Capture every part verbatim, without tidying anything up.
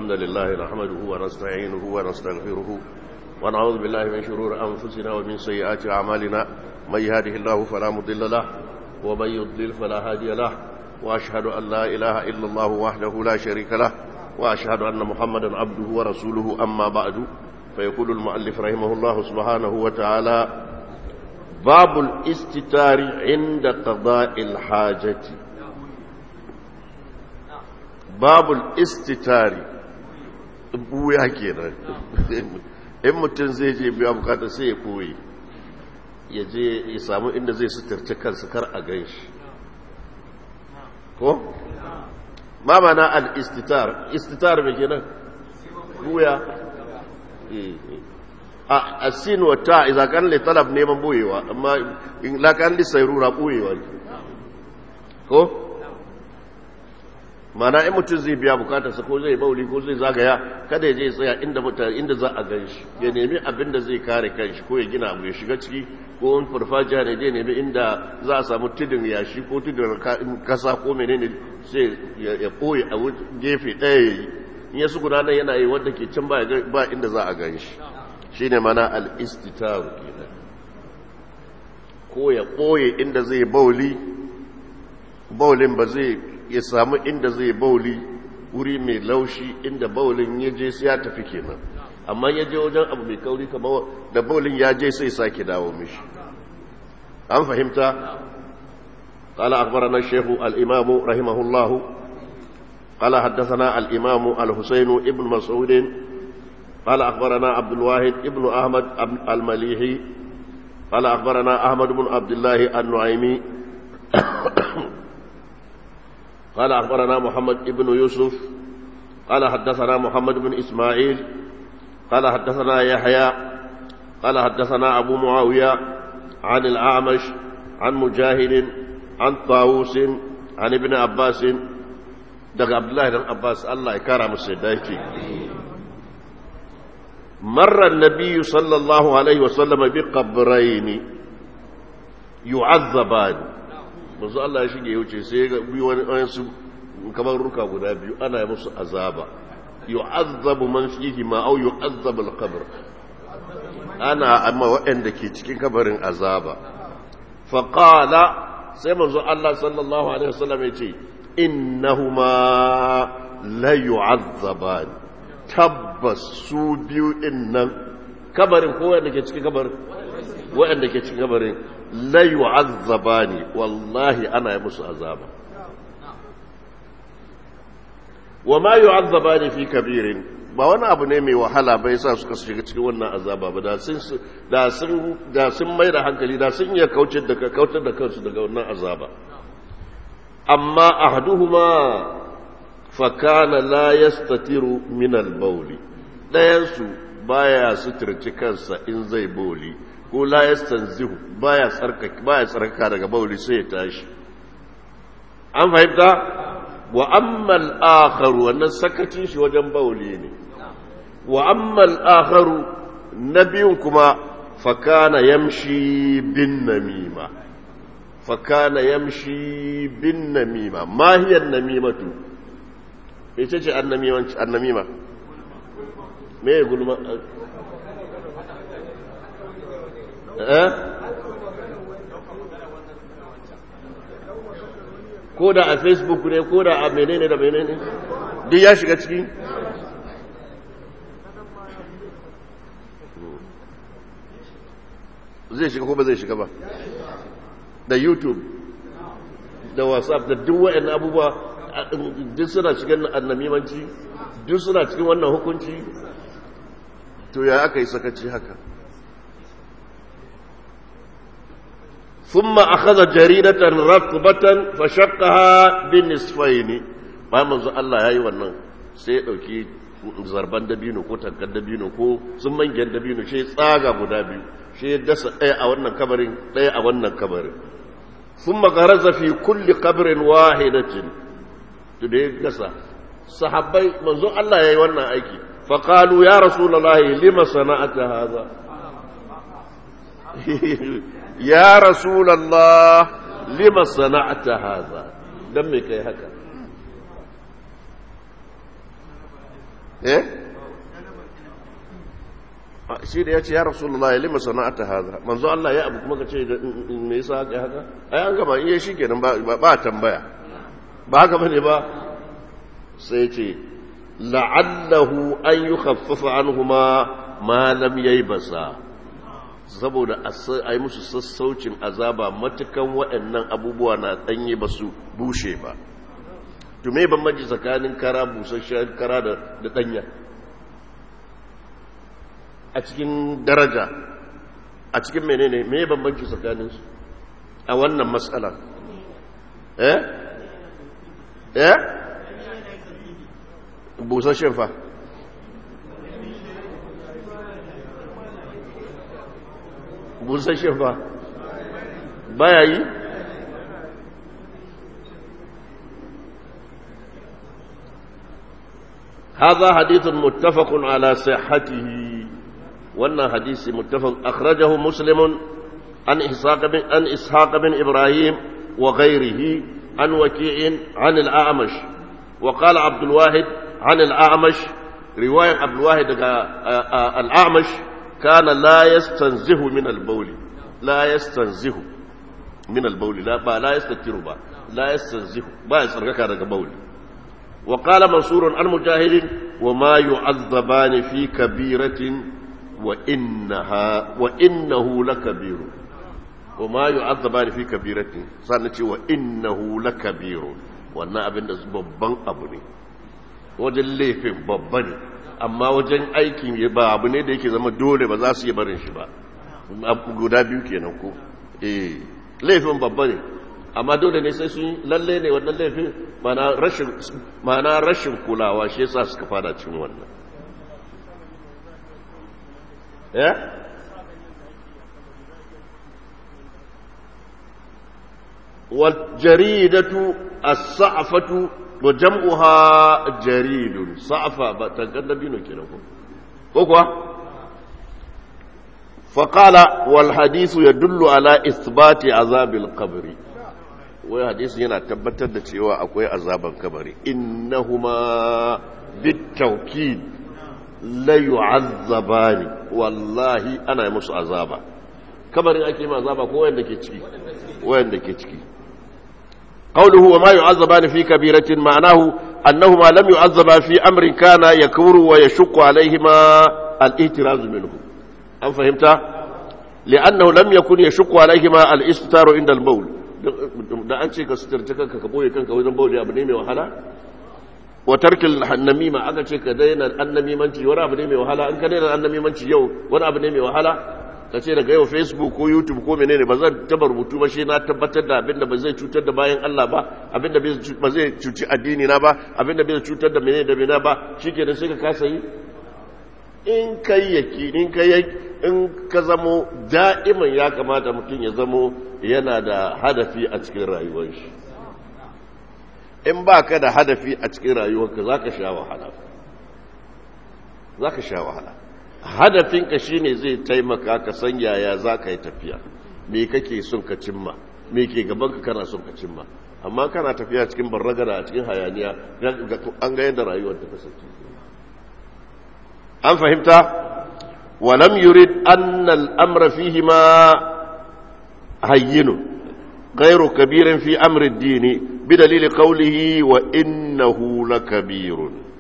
الحمد لله نحمده ونستعينه ونستغفره ونعوذ بالله من شرور أنفسنا ومن سيئات أعمالنا من يهده الله فلا مضل له ومن يضلل فلا هادي له وأشهد أن لا إله إلا الله وحده لا شريك له وأشهد أن محمدا عبده ورسوله أما بعد فيقول المؤلف رحمه الله سبحانه وتعالى باب الاستتار عند قضاء الحاجة باب الاستتار buya kenan in mutum zai je biya bukata sai ya koyi ya je ya samu inda zai suturce kansa kar a ganshi ko ma mana al-istitar istitar me kenan buya a asin wa ta idza kan li talab neman boyewa amma in la kan li sayrura boyewa ko mana in mutum zai biya bukatarsa ko zai bauli ko zai zagaya kada ya je ya tsaya inda mutane inda za a gan shi ya nemi abin da zai kare kanshi ko ya gina abu ya shiga ciki ko wani farfajiya ne ya nemi inda za a samu tudun yashi ko tudun kasa ko menene sai ya ɓoye a gefe ɗaya ya yi in ya su gudanar yana yi wanda ke can ba inda za a gan shi shi ne mana al'istitaru kenan ko ya ɓoye inda zai bauli baulin ba zai ya samu inda zai bauli wuri mai laushi inda baulin ya je sai ya tafi kenan amma ya je wajen abu mai kauri kamar da baulin ya je sai sake dawo mishi an fahimta قال أخبرنا الشيخ الإمام رحمه الله قال حدثنا الإمام الحسين ابن مسعود قال أخبرنا عبد الواحد ابن أحمد المليحي قال أخبرنا أحمد بن عبد الله النعيمي قال أخبرنا محمد ابن يوسف قال حدثنا محمد بن إسماعيل قال حدثنا يحيى قال حدثنا أبو معاوية عن الأعمش عن مجاهد عن طاووس عن ابن عباس دق عبد الله بن عباس الله يكرم السيدايتي مر النبي صلى الله عليه وسلم بقبرين يعذبان manzo Allah ya shige ya wuce sai ga biyu wani su kamar ruka guda biyu ana yi musu azaba yu'azzabu man fihi ma aw yu'azzabu al-qabr ana amma waɗanda ke cikin kabarin azaba fa qala sai manzo Allah sallallahu alaihi wasallam ya ce innahuma la yu'azzaban tabbas su biyu dinnan kabarin ko wanda ke cikin kabarin waɗanda ke cikin kabarin la yu'azzabani wallahi ana yi musu azaba wa ma yu'azzabani fi kabirin ba wani abu ne mai wahala bai sa suka shiga cikin wannan azaba ba da sun da sun da sun mai da hankali da sun iya kautar da kautar da kansu daga wannan azaba amma ahaduhuma fa kana la yastatiru min al-bawl dayan su baya suturci kansa in zai boli ko la yastanzihu baya tsarkaka baya tsarkaka daga bauli sai ya tashi an fahimta wa amma al-akhar wannan sakacin shi wajen bauli ne wa amma al-akhar nabiyun kuma fa kana yamshi bin namima fa kana yamshi bin namima ma hiya an-namimatu ita ce annamimanci annamima me gulma ko da a facebook ne ko da a menene da menene duk ya shiga ciki zai shiga ko ba zai shiga ba da youtube da whatsapp da duk wa'in abubuwa duk suna cikin annamimanci duk suna cikin wannan hukunci to ya aka yi sakaci haka ثم أخذ جريدة رطبة فشقها بالنصفين bayan manzo Allah yayi wannan sai ya dauki zarban dabino ko tankan dabino ko tsumman dabino sai tsaga guda biyu sai ya dasa ɗaya a wannan kabarin ɗaya a wannan kabarin thumma garaza fi kulli qabrin wahidatin to da ya dasa sahabbai manzo Allah yayi wannan aiki fa qalu ya rasulullahi lima sana'ata hadha ya rasulallah lima sana'ta hadha dan me kai haka eh shi da ya ce ya rasulullahi lima sana'ata hadha manzo Allah ya abu kuma ka ce me yasa haka haka ai an gama iya shi kenan ba ba tambaya ba haka bane ba sai ce la'allahu an yukhaffafa anhuma ma lam yaybasa saboda a yi musu sassaucin azaba matukan waɗannan abubuwa na ɗanye ba su bushe ba. To me bambanci tsakanin kara busasshen kara da ɗanya a cikin daraja a cikin menene me bambanci tsakaninsu a wannan matsala eh eh busasshen fa busasshen fa baya yi هذا حديث متفق على صحته وأن حديث متفق أخرجه مسلم عن إسحاق بن, عن إسحاق بن إبراهيم وغيره عن وكيع عن الأعمش وقال عبد الواحد عن الأعمش رواية عبد الواحد الأعمش كان لا يستنزه من البول لا يستنزه من البول لا لا يستتر با لا يستنزه با يسرقك daga بول وقال منصور عن مجاهد وما يعذبان في كبيرة وإنها وإنه لكبير وما يعذبان في كبيرة سنتي وإنه لكبير wannan abin da babban abu ne wajen laifin babba ne amma wajen aikin ba abu ne da yake zama dole ba za su yi barin shi ba guda biyu kenan ko eh laifin babba ne amma dole ne sai sun lalle ne wannan laifin mana rashin mana rashin kulawa shi yasa suka fada cikin wannan eh wal jaridatu as-sa'fatu wa jam'uha jaridun sa'fa ba tangaddabi ne kenan ko ko kuwa faqala wal hadithu yadullu ala ithbati azabil qabri wai hadisi yana tabbatar da cewa akwai azaban kabari innahuma bitawkid la yu'azzabani wallahi ana yi musu azaba kabarin ake ma azaba ko wanda ke ciki wanda ke ciki qawluhu wa ma yu'azzabani fi kabiratin ma'nahu annahuma lam yu'azzaba fi amrin kana yakuru wa yashqu alayhima al-ihtiraz minhu an fahimta li'annahu lam yakun yashqu alayhima al-istitar inda al-bawl da an ce ka suturta kanka ka boye kanka wajen bauli abu ne mai wahala wa tarkil annamima aka ce ka daina annamimanci wani abu ne mai wahala an ka daina annamimanci yau wani abu ne mai wahala ka ce daga yau facebook ko youtube ko menene ba zan taba rubutu ba shi na tabbatar da abinda ba zai cutar da bayan Allah ba abinda ba zai cuci addini na ba abinda bai cutar da menene da menene ba shikenan sai ka kasa yi in kai yaki in kai in ka zamo da'iman ya kamata mutum ya zamo yana da hadafi a cikin rayuwar shi in ba ka da hadafi a cikin rayuwarka za ka sha wahala za ka sha wahala hadafinka shi ne zai taimaka ka san yaya za ka yi tafiya me kake son ka cimma me ke gabanka kana son ka cimma amma kana tafiya cikin barragara a cikin hayaniya an ga yadda rayuwar ta kasance an fahimta walam yurid annal amra fihima hayyinun غير كبير في أمر الدين بدليل قوله وإنه لكبير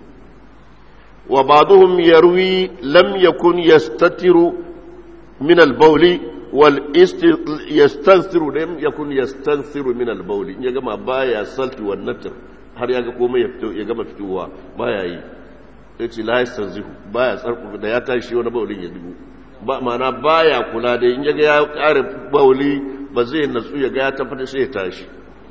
وبعضهم يروي لم يكن يستتر من البول واليستنثر لم يكن يستنثر من البول يا جماعة بايا سلت والنتر har ya ga komai ya gama fitowa baya yi sai ce la yastanzihu baya tsarku da ya tashi wani baulin ya dubu ba mana baya kula da in ya ga ya kare bauli ba zai natsu ya ga ya tabbata sai ya tashi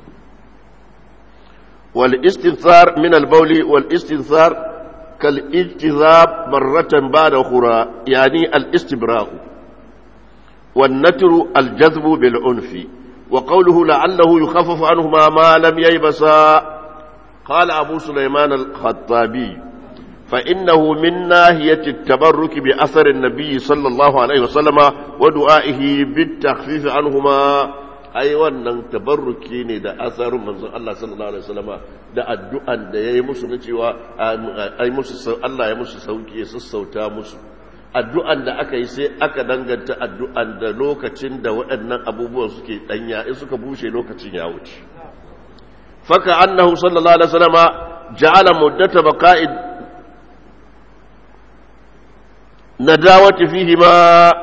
wal istinthar min al bawli wal istinthar kal ijtizab marratan ba'da khura yani al istibra' wan natru al jazb bil unfi wa qawluhu la'allahu yukhaffafu anhuma ma lam yaybasa qala abu sulaiman al khattabi فإنه من ناحية التبرك بأثر النبي صلى الله عليه وسلم ودعائه بالتخفيف عنهما ai wannan tabarruki ne da asarin manzon Allah sallallahu alaihi wasallama da addu'an da yayi musu na cewa ai musu Allah ya musu sauki ya sassauta musu addu'an da aka yi sai aka danganta addu'an da lokacin da waɗannan abubuwan suke danya in suka bushe lokacin ya wuce faka annahu sallallahu alaihi wasallama ja'ala muddata baqa'id nadawati fihi ma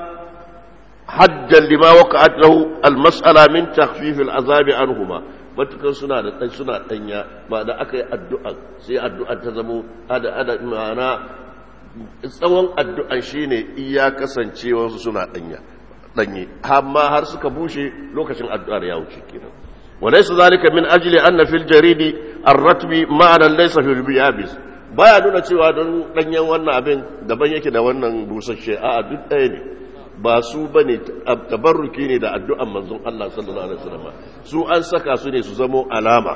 حجا لما وقعت له المسألة من تخفيف العذاب عنهما matukan suna da ɗan suna ɗanya ba da aka yi addu'a sai addu'an ta zamo ada ada ma'ana tsawon addu'an shine iya kasancewarsu suna ɗanya ɗanye amma har suka bushe lokacin addu'ar ya wuce kenan walaysa zalika min ajli anna fil jaridi ar-ratbi ma'ana laysa fil biyabis baya nuna cewa don ɗanyen wannan abin daban yake da wannan busasshe a'a duk ɗaya ne ba su ba ne tabarruki ne da addu'an manzon Allah sallallahu Alaihi wasallam su an saka su ne su zamo alama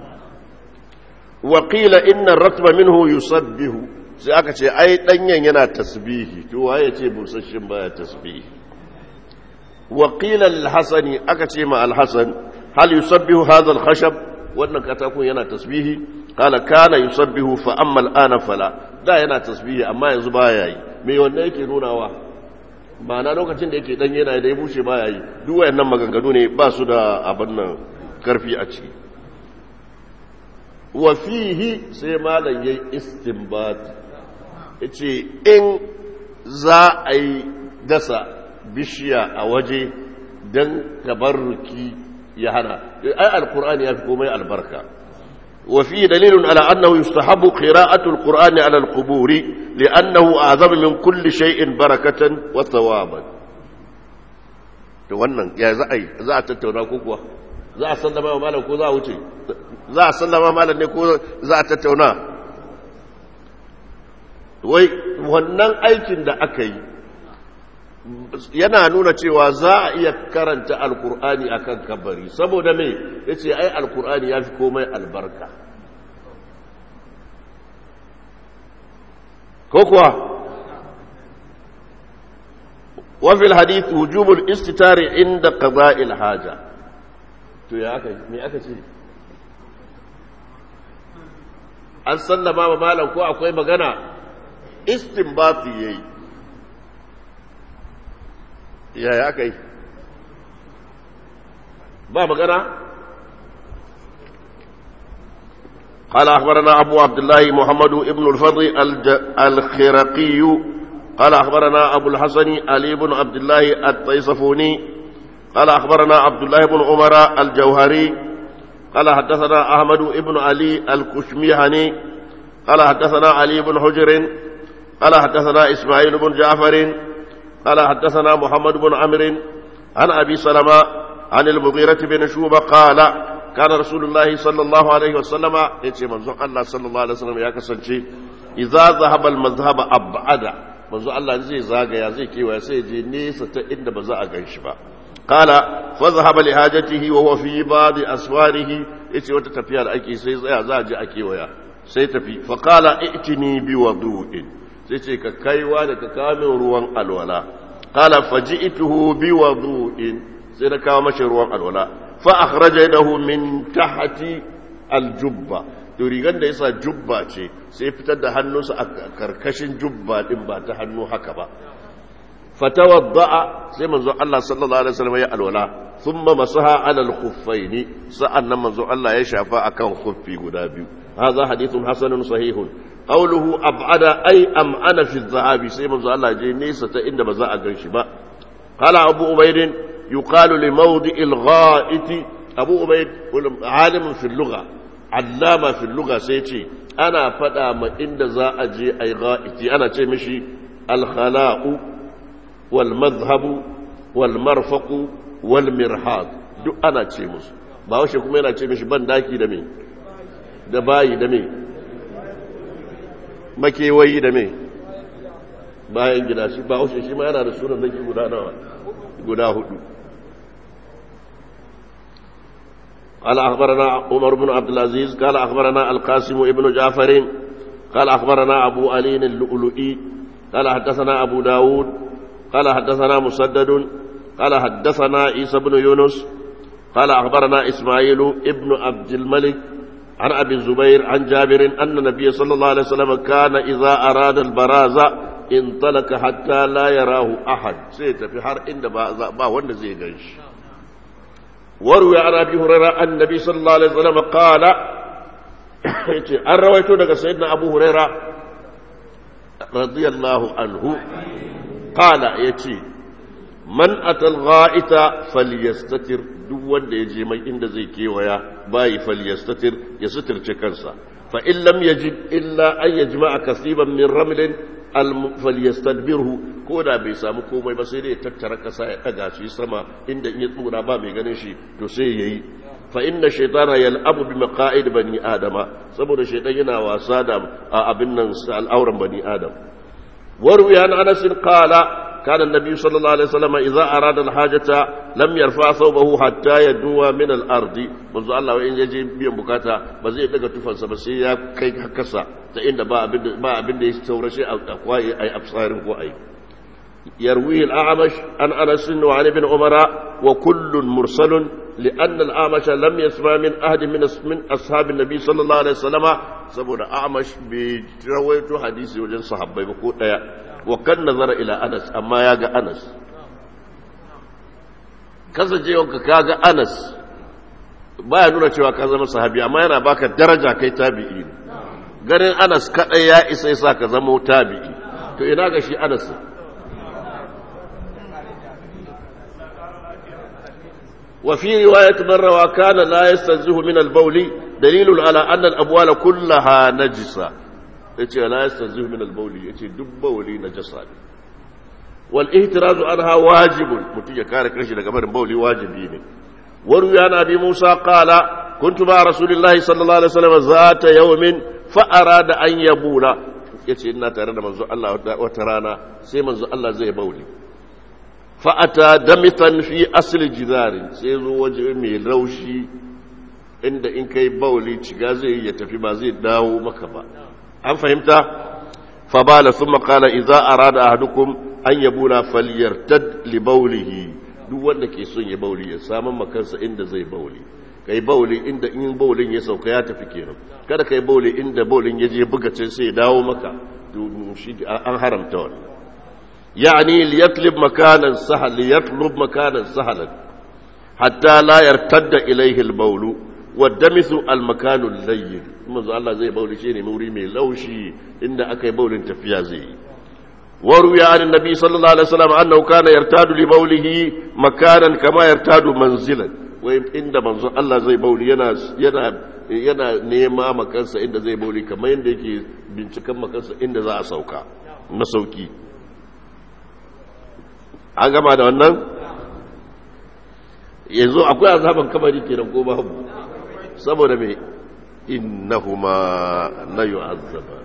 waƙila inna ratba minhu yusabbihu sai aka ce ai ɗanyen yana tasbihi to waye ce busasshin baya tasbihi waƙila al-hasani aka ce ma al-hasan hal yusabbihu hadha al-khashab wannan katakon yana tasbihi qala kana yusabbihu fa amma al-ana fala da yana tasbihi amma yanzu baya yi me wannan yake nunawa ma'ana lokacin da yake dan yana da ya bushe baya yi duk wayannan maganganu ne ba su da abin nan karfi a ciki wa fihi sai malam yayi istinbat yace in za a yi dasa bishiya a waje dan tabarruki ya hana ai alqur'ani ya fi komai albarka وفيه دليل على أنه يستحب قراءة القرآن على القبور لأنه أعظم من كل شيء بركة وثوابا wannan ya za a yi za a tattauna ko kuwa za a sallama wa malam ko za a wuce za a sallama malam ne ko za a tattauna wai wannan aikin da aka yi yana nuna cewa za a iya karanta alkur'ani akan kabari saboda me yace ai alkur'ani yafi komai albarka ko kuwa wa fil hadith wujub al-istitar inda qada'i al-haja to ya aka me aka ce an sallama ma malam ko akwai magana istinbati yayi yaya aka yi ba magana قال أخبرنا أبو عبد الله محمد ابن الفضل الخرقي قال أخبرنا أبو الحسن علي بن عبد الله الطيصفوني قال أخبرنا عبد الله بن عمر الجوهري قال حدثنا أحمد بن علي الكشميهني قال حدثنا علي بن حجر قال حدثنا إسماعيل بن جعفر قال حدثنا محمد بن عمرو عن أبي سلمة عن المغيرة بن شوبة قال كان رسول الله صلى الله عليه وسلم يتي منزو الله صلى الله عليه وسلم يا كسانشي إذا ذهب المذهب أبعد منزو الله زي زاغيا زي كيوا sai je nesa ta inda ba za a ganshi ba قال فذهب لحاجته وهو في بعض أسواره yace wata tafiya da ake sai tsaya za a je a kewaya sai tafi fa qala i'tini bi wudu'in sai ce ka kaiwa da ka kawo ruwan alwala qala faji'tuhu bi wudu'in sai na kawo mashi ruwan alwala fa akhraja yadahu min tahti aljubba to rigan da yasa jubba ce sai fitar da hannunsa a karkashin jubba din ba ta hannu haka ba fatawadda'a sai manzo Allah sallallahu alaihi wasallam ya alwala thumma masaha ala al-khuffaini sa'annan manzo Allah ya shafa akan khuffi guda biyu hadha hadithun hasanun sahihun qawluhu ab'ada ay am'ana fi adh-dhahabi sai manzo Allah je nesa ta inda ba za a ganshi ba qala abu ubayd yuqalu li mawdi' al-gha'it abu ubayd alim fi al-lugha allama fi al-lugha sai ce ana fada ma inda za a je ay gha'iti ana ce mishi al-khala'u wal madhhabu wal marfaqu wal mirhad duk ana ce musu ba washe kuma yana ce mishi ban daki da me da bayi da me makewayi da me bayan gida shi ba washe shi ma yana da sunan daki guda nawa guda hudu قال أخبرنا عمر بن عبد العزيز قال أخبرنا القاسم ابن جعفر قال أخبرنا أبو علي اللؤلؤي قال حدثنا أبو داود قال حدثنا مسدد قال حدثنا عيسى بن يونس قال أخبرنا إسماعيل ابن عبد الملك عن أبي الزبير عن جابر أن النبي صلى الله عليه وسلم كان إذا أراد البراز انطلق حتى لا يراه أحد سيت في حر إن با وند زي غنش وروي عن أبي هريرة أن النبي صلى الله عليه وسلم قال أن رويته لك سيدنا أبو هريرة رضي الله عنه قال يتي من أتى الغائط فليستتر duk wanda ya je mai inda zai kewaya bayi falyastatir ya suturce kansa fa in lam yajid illa an yajma'a kasiban min ramlin falyastadbirhu ko da bai samu komai ba sai dai ya tattara kasa ya daga shi sama inda in ya tsura ba mai ganin shi to sai yayi fa inna shaytana yal'abu bi maqa'id bani adama saboda shaytan yana wasa da abin nan al'auran bani adam warwi an anas qala كان النبي صلى الله عليه وسلم إذا أراد الحاجة لم يرفع ثوبه حتى يدنو من الأرض منذ الله وإن يجي بيوم بكاتا بزي يدقى تفنس بس هي كي كسا تإن با أبن يستور شيء أقوى أي أبصار أي يرويه الأعمش عن أنس وعن ابن عمر وكل مرسل لأن الأعمش لم يسمع من أحد من أصحاب النبي صلى الله عليه وسلم سبب الأعمش بترويته حديث وجن صحابي بقول وكان نظر إلى أنس أما ياغا أنس kasancewarka kaga Anas baya nuna cewa ka zama sahabi amma yana baka daraja kai tabi'i ganin Anas kadai ya isa yasa ka zama tabi'i to ina ga shi Anas wa fi riwayat marra kana la yastanzihu min al-bawl dalil ala anna al-abwal kullaha najisa yace la yastanzihu min al-bawl yace duk bawli najasa ne wal ihtirazu anha wajibun mutum ya kare kanshi daga barin bawli wajibi ne waru ya nabi Musa qala kuntu ma rasulillahi sallallahu alaihi wasallam zata yawmin fa arada an yabula yace ina tare da manzo Allah wata rana sai manzo Allah zai bawli fa ata damitan fi asli jidari sai zo waje mai laushi inda in kai bawli ciga zai ya tafi ba zai dawo maka ba an fahimta fa bala thumma qala idza arada ahadukum an yabula falyartad li bawlihi duk wanda ke son ya bauli ya saman makansa inda zai bauli kai bauli inda in baulin ya sauka ya tafi kenan kada kai bauli inda baulin ya je buga ce sai ya dawo maka shi an haramta wannan yani liyatlib makanan sahal liyatlub makanan sahalan hatta la yartadda ilayhi al-bawl wadamisu al-makanu al-layyin manzo Allah zai bauli shine muri mai laushi inda akai baulin tafiya zai yi وروي عن النبي صلى الله عليه وسلم أنه كان يرتاد لبوله مكانا كما يرتاد منزلا وإن منزل الله زي بولي ينا ينا ينا نيما مكانسا إن زي بولي كما يندي بنتكم مكانسا إن ذا أسوكا مسوكي an gama da wannan yanzu akwai azaban kamari kenan ko babu saboda me innahuma la yu'azzaba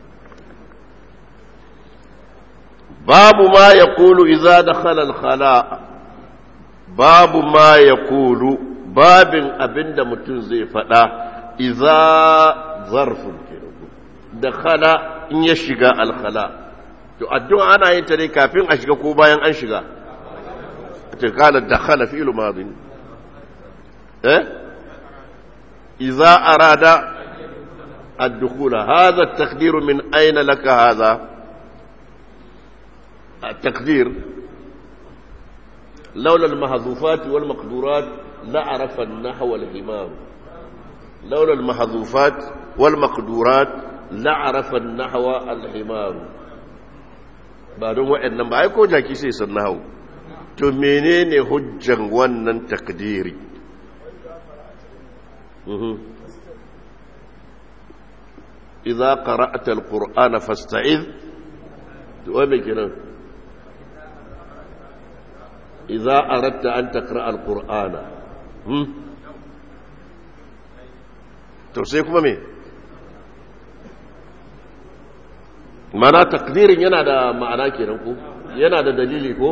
باب ما يقول إذا دخل الخلاء باب ما يقول باب أبند متنزي فلا إذا ظرف دخل إن يشغى الخلاء تؤدوا أنا ينتري كافين أشغى كوبايا أنشغى قال دخل فعل ماض إيه؟ إذا أراد الدخول هذا التقدير من أين لك هذا التقدير لولا المحذوفات والمقدورات لعرف النحو والهمام لولا المحذوفات والمقدورات لعرف النحو الهمام بعدين وإنما ba ai ko jaki sai san nahwu to menene hujjan wannan takdiri idza qara'ta alqur'ana fasta'iz wa me kenan إذا أردت أن تقرأ القرآن توسيكم مين معنى تقدير ينادى معنى كيرنكو ينادى دليلكو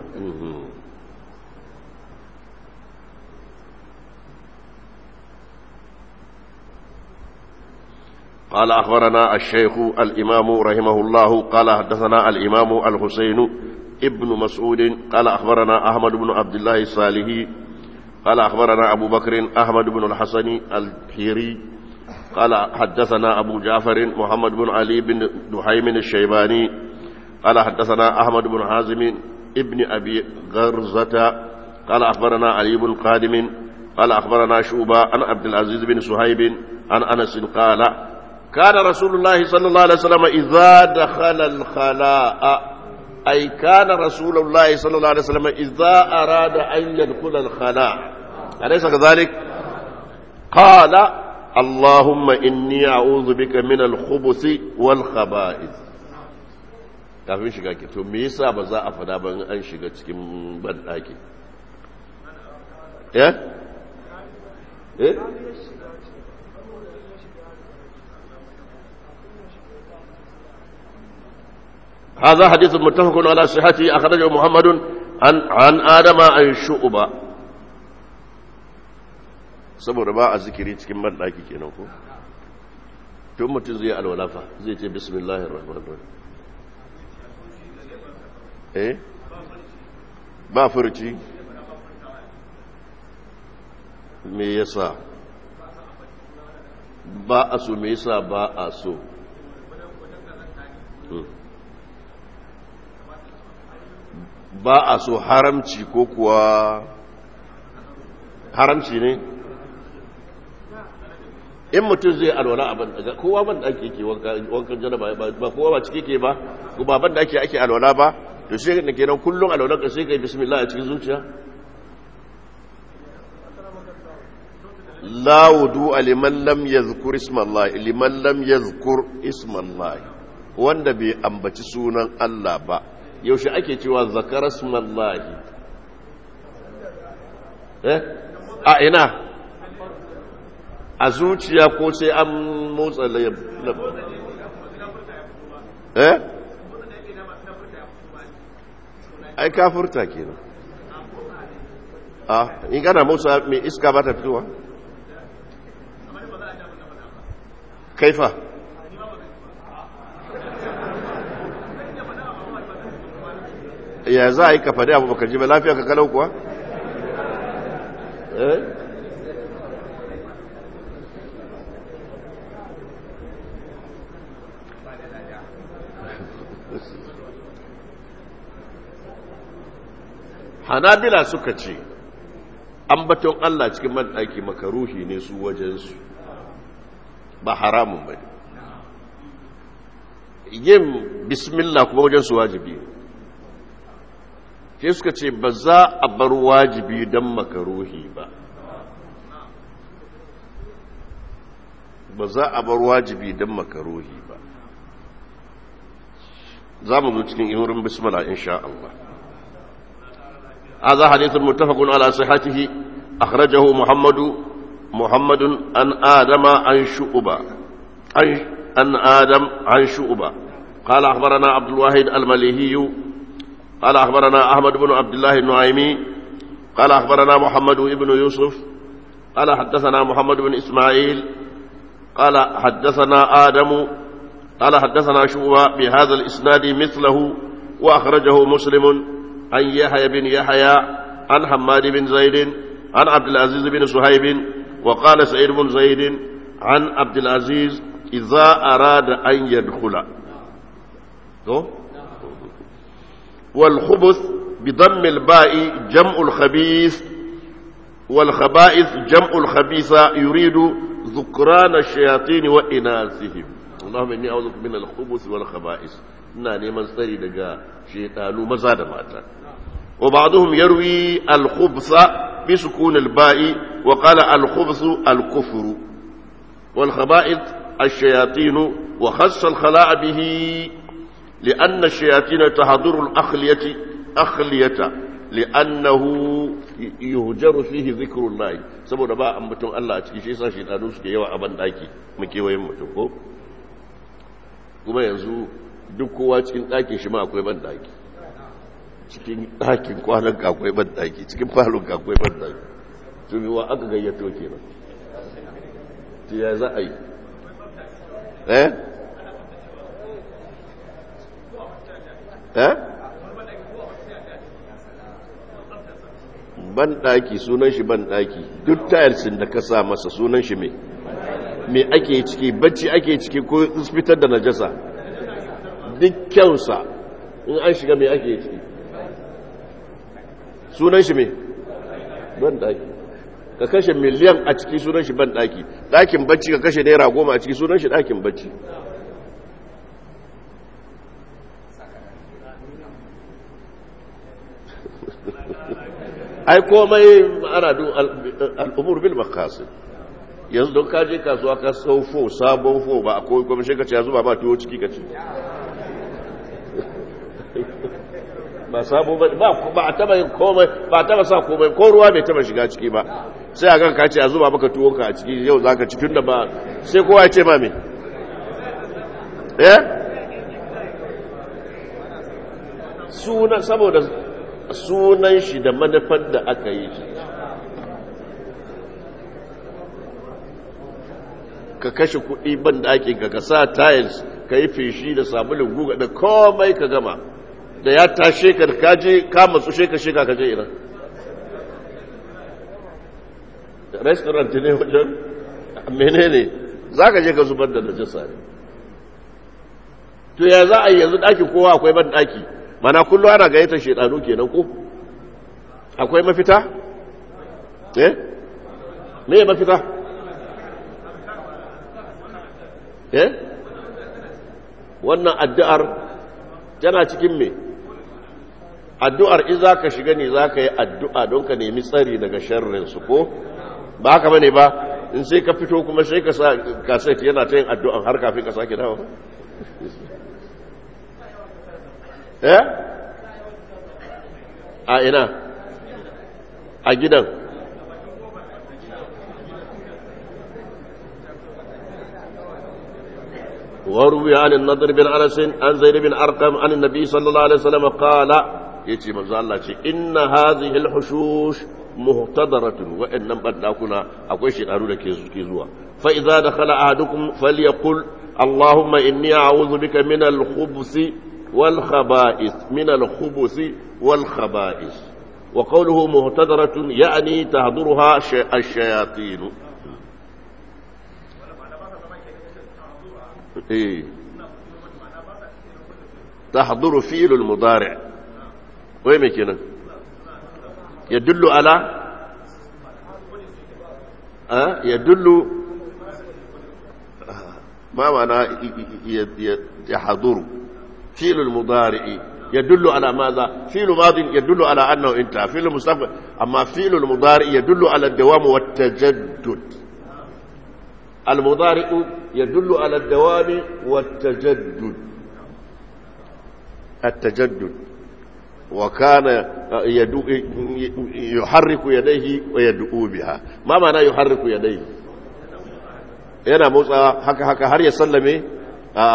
قال أخبرنا الشيخ الإمام رحمه الله قال حدثنا الإمام الحسين ابن مسعود قال أخبرنا أحمد بن عبد الله الصالحي قال أخبرنا أبو بكر أحمد بن الحسن الحيري قال حدثنا أبو جعفر محمد بن علي بن دحيم الشيباني قال حدثنا أحمد بن حازم ابن أبي غرزة قال أخبرنا علي بن قادم قال أخبرنا شعبة عن عبد العزيز بن صهيب عن أنس قال كان رسول الله صلى الله عليه وسلم إذا دخل الخلاء أي كان رسول الله صلى الله عليه وسلم إذا أراد أن يدخل الخلاء أليس كذلك؟ قال اللهم إني أعوذ بك من الخبث والخبائث. kafin shiga ke to me yasa ba za a fada ba an shiga cikin bandaki eh eh هذا حديث متفق على صحته أخرجه محمد عن عن آدم عن شعبة saboda ba a zikiri cikin bandaki kenan ko to mutum zai alwalafa zai ce bismillahir rahmanir rahim eh ba furci me yasa ba a so me yasa ba a so ba a so haramci ko kuwa haramci ne in mutum zai alwala a bandaga kowa banda ake ke wankan janaba ba kowa ba cike ke ba ko ba banda ake ake alwala ba to shi ne kenan kullun alwalan ka sai kai bismillah a cikin zuciya la wudu liman lam yadhkur isma Allah liman lam yadhkur isma Allah wanda bai ambaci sunan Allah ba yaushe ake cewa zakara isma Allah eh a ina a zuciya ko sai an motsa layab eh ai kafurta kenan ah in kana motsa mai iska ba ta fitowa kaifa ya za a yi kafa da abu baka ji ba lafiya ka kalau kuwa eh hanabila suka ce ambaton Allah cikin mandaki makaruhi ne su wajensu ba haramun ba ne yin bismillah kuma wajensu wajibi ne sai suka ce ba za a bar wajibi don makaruhi ba ba za a bar wajibi don makaruhi ba za mu zo cikin imurin bismillah insha Allah هذا حديث متفق على صحته أخرجه محمد محمد عن آدم عن شعبة عن آدم عن شعبة قال أخبرنا عبد الواحد المليهي قال أخبرنا أحمد بن عبد الله النعيمي قال أخبرنا محمد بن يوسف قال حدثنا محمد بن إسماعيل قال حدثنا آدم قال حدثنا شعبة بهذا الإسناد مثله وأخرجه مسلم عن يحيى بن يحيى عن حماد بن زيد عن عبد العزيز بن صهيب وقال سعيد بن زيد عن عبد العزيز إذا أراد أن يدخل والخبث بضم الباء جمع الخبيث والخبائث جمع الخبيثة يريد ذكران الشياطين وإناثهم اللهم إني أعوذ من الخبث والخبائث ina neman tsari daga shaytanu maza da mata wa ba'dhum yarwi al-khubsa bi sukun al-ba'i wa qala al-khubsu al-kufru wal khaba'ith ash-shayatin wa khassa al-khala'a bihi li'anna ash-shayatin tahduru al-akhliyati akhliyata li'annahu yuhjaru fihi dhikrullah saboda ba ambaton Allah a cikin shi yasa shaytanu suke yawa a ban daki muke wayin mutum ko kuma yanzu duk kowa cikin ɗakin shi ma akwai ban ɗaki cikin ɗakin kwanan ka akwai ban ɗaki cikin falon ka akwai ban ɗaki to wa aka gayyato kenan to ya za a yi eh eh ban daki sunan shi ban daki duk tayarsin da ka sa masa sunan shi me me ake ciki bacci ake ciki ko fitar da najasa duk kyansa in an shiga me ake ciki sunan shi me ban daki ka kashe miliyan a ciki sunan shi ban daki dakin bacci ka kashe naira goma a ciki sunan shi dakin bacci ai komai ana dun al'umur bil maqasid yanzu don ka je kasuwa ka sau fo sabon fo ba akwai kuma shi ka ce zuba ma tuwo ciki ka ce ba sabo ba ba a taba yin komai ba a taba sa komai ko ruwa bai taba shiga ciki ba sai a kan ka ce a zuba maka tuwon ka a ciki yau zaka ci tunda ba sai kowa ya ce ma me eh sunan saboda sunan shi da manufar da aka yi shi ka kashe kuɗi ban ɗakin ka ka sa tiles ka yi feshi da sabulun guga da komai ka gama da ya tashe ka kaje ka matsu sheka sheka ka je ina restaurant ne wajen menene za ka je ka zubar da najasa ne to ya za a yi yanzu ɗaki kowa akwai ban ɗaki mana kullum ana gayyatar shedanu kenan ko akwai mafita eh me mafita eh wannan addu'ar tana cikin me addu'ar in za ka shiga ne za ka yi addu'a don ka nemi tsari daga sharrinsu ko ba haka bane ba in sai ka fito kuma sai ka sa kaset yana ta yin addu'an har kafin ka sake dawo eh a ina a gidan وروي عن النضر بن انس عن زيد بن ارقم عن النبي صلى الله عليه وسلم قال يتي من الله ان هذه الحشوش مهتدرة وان بداكنا akwai shedanu da ke zuwa fa idza dakhala ahadukum falyaqul allahumma inni a'udhu bika min al-khubuthi wal khaba'ith min al-khubuthi wal khaba'ith wa qawluhu muhtadaratun ya'ni tahduruha ash-shayatin إيه. تحضر فيل المضارع وين كده يدل على أه؟ يدل ما معنى يحضر فيل المضارع يدل على ماذا فيل ماضي يدل على أنه انتهى فيل المستقبل أما فيل المضارع يدل على الدوام والتجدد المضارع يدل على الدوام والتجدد التجدد وكان يدو يحرك يديه ويدعو بها ما معنى يحرك يديه yana motsa haka haka har ya sallame a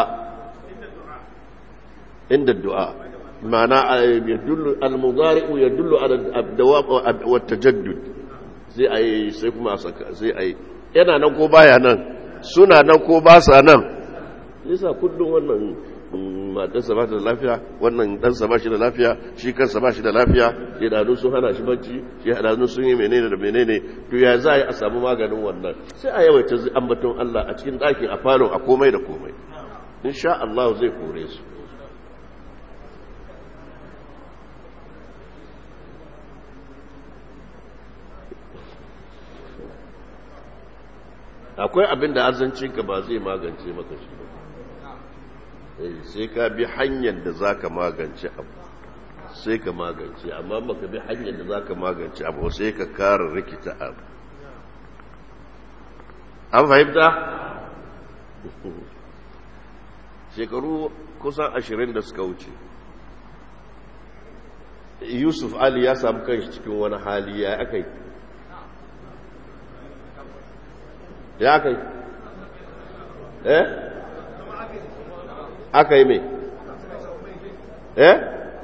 inda du'a ma'ana yadullu al-mudari yadullu ala ad-dawam wa at-tajaddud sai ai sai kuma sai ai yana nan ko baya nan suna nan ko ba sa nan yasa kullum wannan matarsa ba ta da lafiya wannan ɗansa ba shi da lafiya shi kansa ba shi da lafiya shedanu sun hana shi bacci shedanu sun yi menene da menene to ya za a samu maganin wannan sai a yawaita ambaton Allah a cikin ɗakin a falon a komai da komai insha Allah zai kore su akwai abin da azancinka ba zai magance maka shi ba sai ka bi hanyar da za ka magance abu sai ka magance amma baka bi hanyar da za ka magance abu sai ka kara rikita abu an fahimta? shekaru kusan ashirin da suka wuce yusuf ali ya samu kanshi cikin wani hali ya aka yi ya aka yi eh aka yi mai eh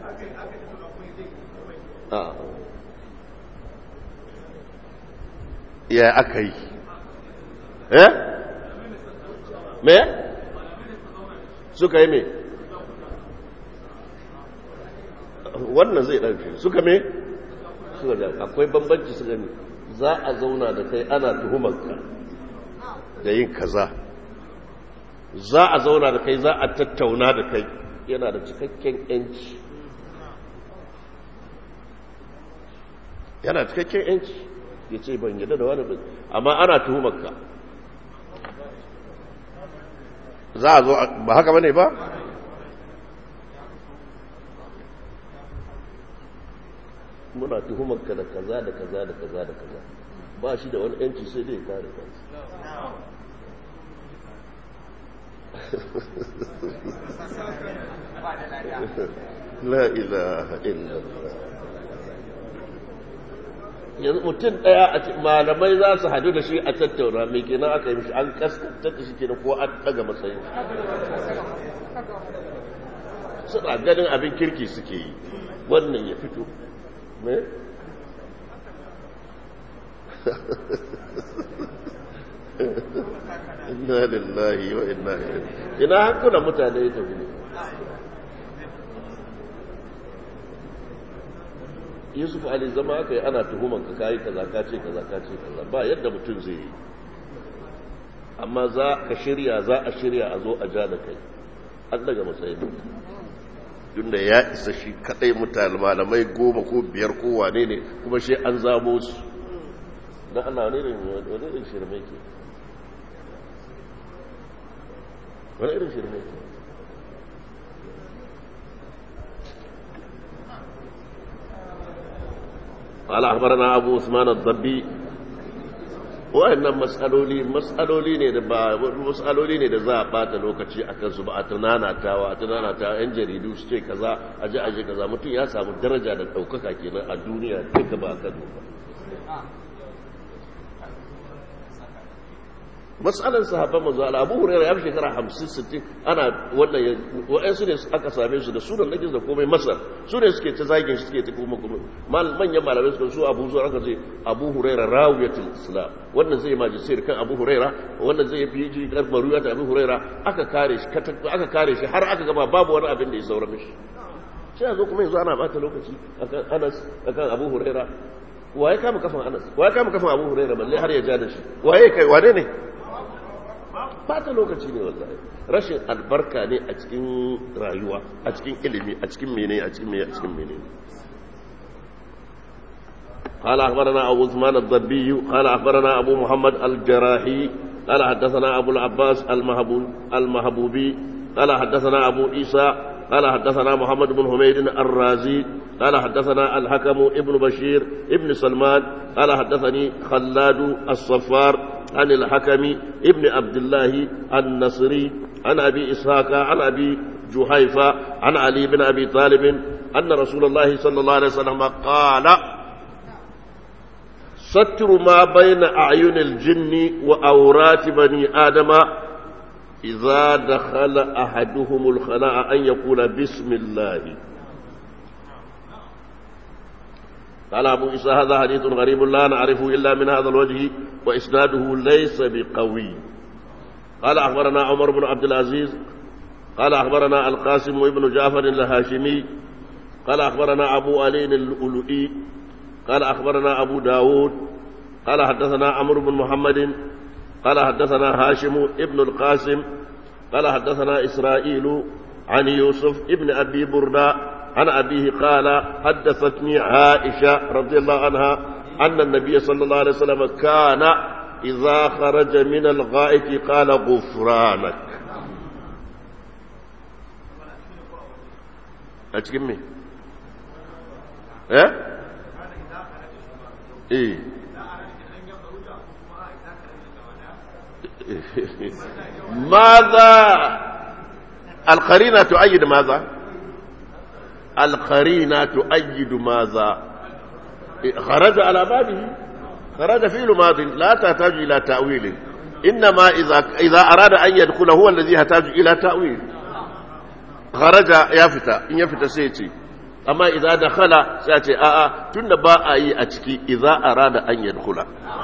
ya aka yi eh me suka yi mai wannan zai ɗauke suka me suka ga akwai bambanci su gani za a zauna da kai ana tuhumarka da yin kaza za a zauna da kai za a tattauna da kai yana da cikakken yanci yana cikakken yanci ya ce ban yadda da wani ba amma ana tuhumarka za a zo ba haka bane ba muna tuhumarka da kaza da kaza da kaza da kaza ba shi da wani yanci sai dai kare kansa la ilaha illallah yanzu mutum daya a malamai za su hadu da shi a tattauna mai kenan aka yi mishi an kaskantar da shi kenan ko an daga matsayin suna ganin abin kirki suke yi wannan ya fito me inna lillahi wa inna ilaihi ina hankula mutane ya tafi ne Yusuf Ali zama aka yi ana tuhuman ka kayi kaza ka ce kaza ka ce kaza ba yadda mutum zai yi amma za ka shirya za a shirya a zo a ja da kai an daga matsayin tunda ya isa shi kadai mutane malamai goma ko biyar ko wane ne kuma shi an zamo su don ana wani irin shirme ke wani irin shirme ke قال أخبرنا أبو عثمان الضبي wa'annan matsaloli matsaloli ne da ba matsaloli ne da za a bata lokaci akan su ba a tunanatawa a tunanatawa yan jaridu su ce kaza aje aje kaza mutum ya samu daraja da daukaka kenan a duniya duka ba kan ba matsalan sahabban manzo Allah Abu Hurairah ya fi shekara hamsin sittin ana wannan wa'ansu ne aka same su da sunan najis da komai Masar su ne suke ta zagin shi suke ta kuma kuma manyan malamai suka su Abu Zuhra aka ce Abu Hurairah rawiyatul Islam wannan zai majisir kan Abu Hurairah wannan zai fi ji kan maruyat Abu Hurairah aka kare shi aka kare shi har aka gama babu wani abin da ya saura mishi sai zo kuma yanzu ana bata lokaci akan Anas akan Abu Hurairah waye kama kafan Anas waye kama kafan Abu Hurairah balle har ya ja da shi waye kai wane ne bata lokaci ne wallahi rashin albarka ne a cikin rayuwa a cikin ilimi a cikin mene a cikin mene a cikin mene قال أخبرنا أبو عثمان الضبي قال أخبرنا أبو محمد الجراحي قال حدثنا أبو العباس المهبوبي قال حدثنا أبو عيسى قال حدثنا محمد بن حميد الرازي قال حدثنا الحكم ابن بشير ابن سلمان قال حدثني خلاد الصفار عن الحكم ابن عبد الله النصري عن أبي إسحاق عن أبي جحيفة عن علي بن أبي طالب أن رسول الله صلى الله عليه وسلم قال ستر ما بين أعين الجن وأورات بني آدم إذا دخل أحدهم الخلاء أن يقول بسم الله قال أبو عيسى هذا حديث غريب لا نعرفه إلا من هذا الوجه وإسناده ليس بقوي قال أخبرنا عمر بن عبد العزيز قال أخبرنا القاسم بن جعفر الهاشمي قال أخبرنا أبو علي الألؤي قال أخبرنا أبو داود قال حدثنا عمرو بن محمد قال حدثنا هاشم ابن القاسم قال حدثنا إسرائيل عن يوسف ابن أبي بردة عن أبيه قال حدثتني عائشة رضي الله عنها أن النبي صلى الله عليه وسلم كان إذا خرج من الغائط قال غفرانك أتكلمي إيه إيه ماذا القرينة تؤيد ماذا القرينة تؤيد ماذا خرج على بابه خرج فعل ماض لا تحتاج إلى تأويل إنما إذا إذا أراد أن يدخل هو الذي يحتاج إلى تأويل خرج يفتى إن يفتى سيتي أما إذا دخل سيأتي آآ تنباء أي أتكي إذا أراد أن يدخل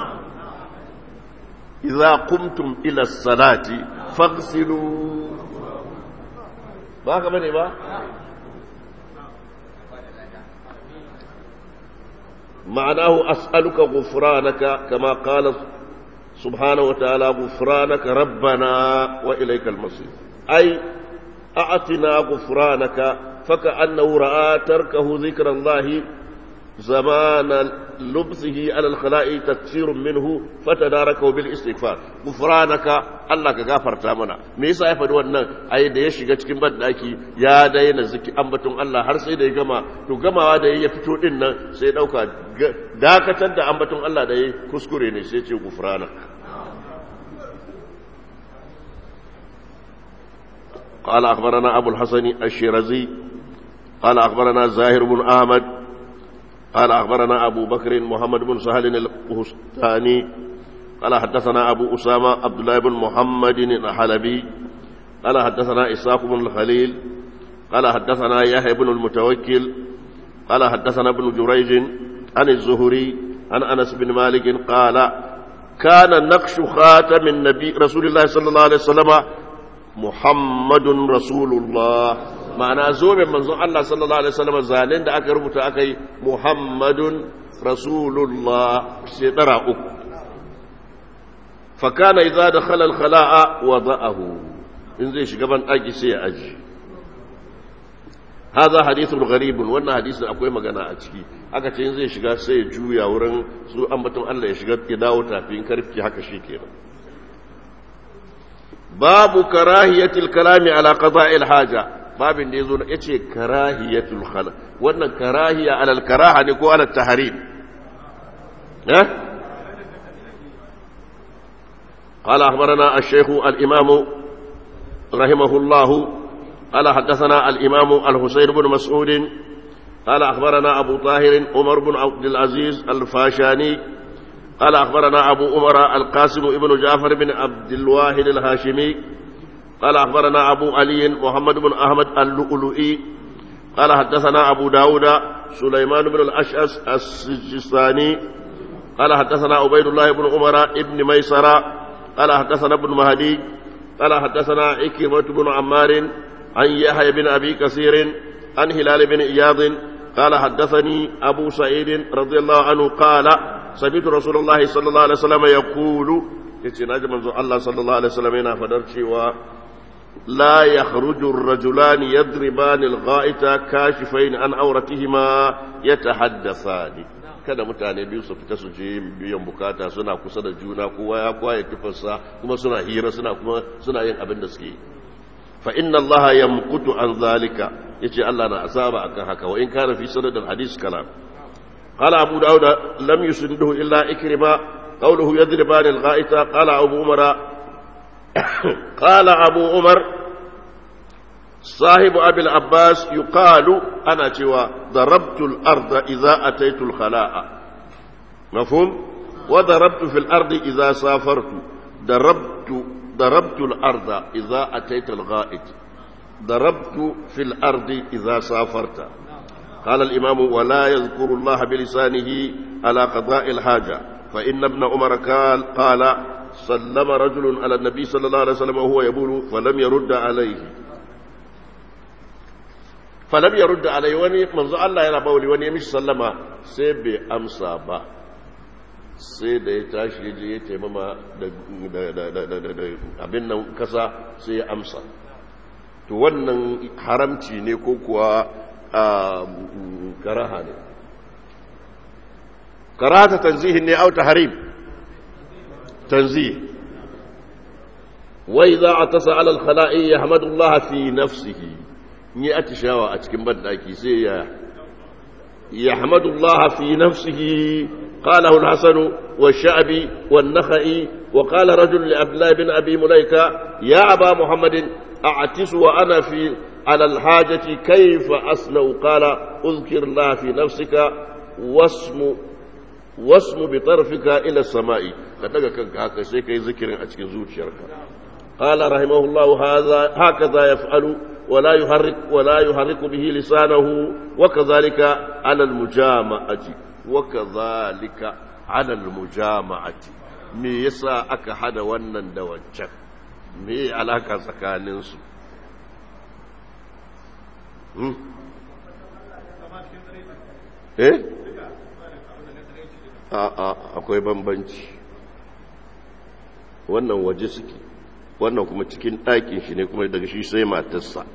إذا قمتم إلى الصلاة فاغسلوا ما كمان ما معناه أسألك غفرانك كما قال سبحانه وتعالى غفرانك ربنا وإليك المصير أي أعطنا غفرانك فكأنه رأى تركه ذكر الله زمان لبسه على الخلاء تكثير منه فتداركه بالاستغفار غفرانك الله كغفر تامنا me yasa ya faɗi wannan ai da ya shiga cikin bandaki ya daina ziki ambaton Allah har sai da ya gama to gamawa da ya fito din nan sai ya dauka dakatar da ambaton Allah da ya kuskure ne sai ya ce gufranak قال أخبرنا أبو الحسن الشيرازي قال أخبرنا زاهر بن أحمد قال أخبرنا أبو بكر محمد بن سهل البستاني قال حدثنا أبو أسامة عبد الله بن محمد الحلبي قال حدثنا إسحاق بن الخليل قال حدثنا يحيى بن المتوكل قال حدثنا ابن جريج عن الزهري عن أنس بن مالك قال كان نقش خاتم النبي رسول الله صلى الله عليه وسلم محمد رسول الله ma'ana zoben manzon Allah sallallahu alaihi wasallam zalin da aka rubuta akai Muhammadun Rasulullah shekara uku fa kana idza dakhala al-khala'a wada'ahu in zai shiga ban daki sai ya aji hada hadithun gharibun wannan hadisin akwai magana a ciki aka ce in zai shiga sai ya juya wurin su ambaton Allah ya shiga ya dawo tafin karfi haka shikenan babu karahiyatil kalami ala qada'il haja babin da yazo yace karahiyatul khala wannan karahiya alal karaha ne ko alal tahrim eh qala akhbarana ash-shaykh al-imam rahimahullah qala hadathana al-imam al-husayn ibn mas'ud qala akhbarana abu tahir umar ibn abd al-aziz al-fashani qala akhbarana abu umara al-qasim ibn ja'far ibn abd al-wahid al-hashimi قال أخبرنا أبو علي محمد بن أحمد اللؤلؤي قال حدثنا أبو داود سليمان بن الأشعث السجستاني قال حدثنا عبيد الله بن عمر ابن ميسرة قال حدثنا ابن مهدي قال حدثنا عكرمة بن عمار عن يحيى بن أبي كثير عن هلال بن إياض قال حدثني أبو سعيد رضي الله عنه قال سمعت رسول الله صلى الله عليه وسلم يقول يتناجم الله صلى الله عليه وسلم هنا فدرشي و لا يخرج الرجلان يضربان الغائط كاشفين عن عورتهما يتحدثان kada mutane biyu su fita su je biyan bukata suna kusa da juna kowa ya kwaye tufarsa kuma suna hira suna kuma suna yin abin da suke fa inna allaha yamqutu an zalika yace Allah na azaba akan haka wa in kana fi sanad al hadith kalam qala abu daud lam yusniduhu illa ikrima qawluhu yadriban al ghaita qala abu umara قال أبو عمر صاحب أبي العباس يقال أنا جوا ضربت الأرض إذا أتيت الخلاء مفهوم وضربت في الأرض إذا سافرت ضربت ضربت الأرض إذا أتيت الغائط ضربت في الأرض إذا سافرت قال الإمام ولا يذكر الله بلسانه على قضاء الحاجة فإن ابن عمر قال قال سلم رجل على النبي صلى الله عليه وسلم وهو يبول فلم يرد عليه فلم يرد عليه وني منذ الله yana bauli wani mishi sallama sai bai amsa ba sai da ya tashi je ya taimama da abin nan kasa sai ya amsa to wannan haramci ne ko kuwa karaha ne karahata tanzihin ne au tahrim تنزيه وإذا عطس على الخلاء يحمد الله في نفسه يأتي شاوى أتكن بدأكي سيئة يحمد الله في نفسه قاله الحسن والشعبي والنخعي وقال رجل لعبد الله بن أبي مليكة يا أبا محمد أعتس وأنا في على الحاجة كيف أصنع قال اذكر الله في نفسك واسم wasmu bi tarfika ila samai ka daga kanka haka sai kai zikirin a cikin zuciyarka qala rahimahullahu hadha hakaza yaf'alu wa la yuharrik wa la yuharriku bihi lisanahu wa kadhalika ala almujama'ati wa kadhalika ala almujama'ati me yasa aka hada wannan da wancan me alaka tsakanin su hmm eh a'a akwai bambanci, wannan waje suke, wannan kuma cikin ɗakin shi ne, kuma daga shi sai matarsa.